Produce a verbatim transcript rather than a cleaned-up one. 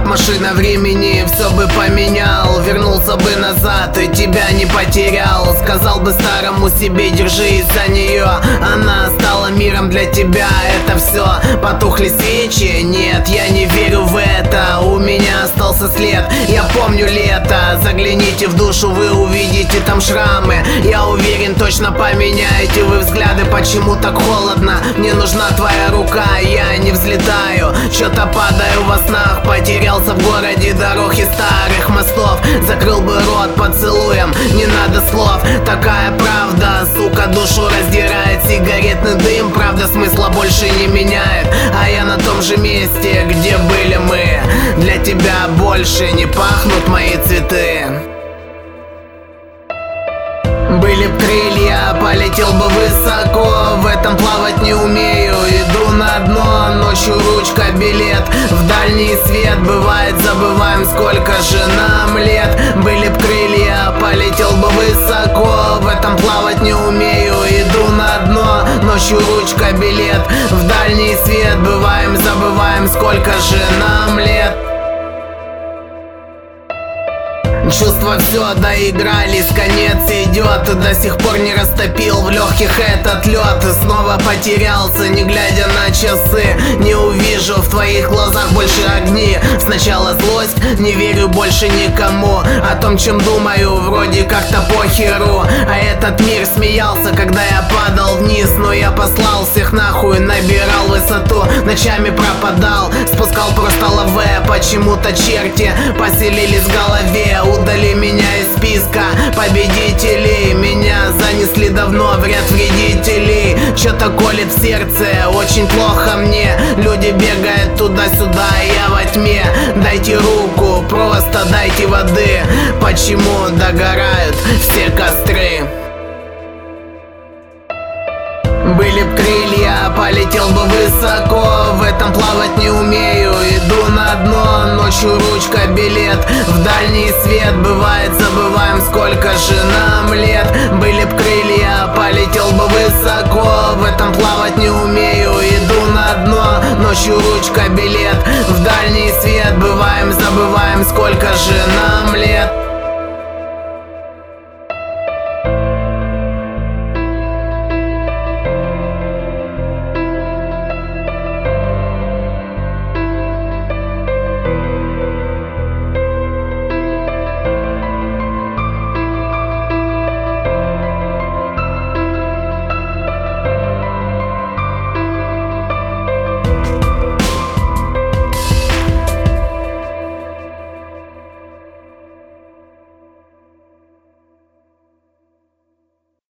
машина времени все бы поменял. Вернулся бы назад и тебя не потерял. Сказал бы старому себе: держись за нее, она стала миром для тебя. Это все, потухли свечи? Нет, я не верю в это. У меня остался след, я помню лето. Загляните в душу, вы увидите там шрамы. Я уверен, точно поменяете вы взгляды. Почему так холодно? Мне нужна твоя рука. Я не взлетаю, что-то падаю во снах. Потерялся в городе дорог и старых мостов. Закрыл бы рот поцелуем, не надо слов. Такая правда, сука, душу раздирает. Сигаретный дым, правда, смысла больше не меняет. А я на том же месте, где были мы. Для тебя больше не пахнут мои цветы. Были б крылья, полетел бы высоко. В этом плавать не умею, иду на дно. Ночью ручка, билет в дальний свет. Бывает, забываем, сколько же нам лет. Были б крылья, полетел бы высоко. В этом плавать не умею, иду на дно. Ночью ручка, билет в дальний свет. Бываем, забываем, сколько же нам лет. Чувства все доигрались, конец идет. До сих пор не растопил в легких этот лед. Снова потерялся, не глядя на часы. Не увижу в твоих глазах больше огни. Сначала злость, не верю больше никому. О том, чем думаю, вроде как-то похеру. А этот мир смеялся, когда я падал вниз. Но я послал всех нахуй, набирал высоту. Ночами пропадал, спускал просто лаве. Почему-то черти поселились в голове. Удали меня из списка победителей. Меня занесли давно в ряд вредителей. Чё-то колет в сердце, очень плохо мне. Люди бегают туда-сюда, я во тьме. Дайте руку, просто дайте воды. Почему догорают все костры? Были б крылья, полетел бы высоко. В этом плавать не умею, иду на дно. Ночью ручка, билет в дальний свет. Бывает, забываем, сколько же нам лет. Были б крылья, полетел бы высоко. В этом плавать не умею, иду на дно. Ночью ручка, билет в дальний свет. Бываем, забываем, сколько же нам лет.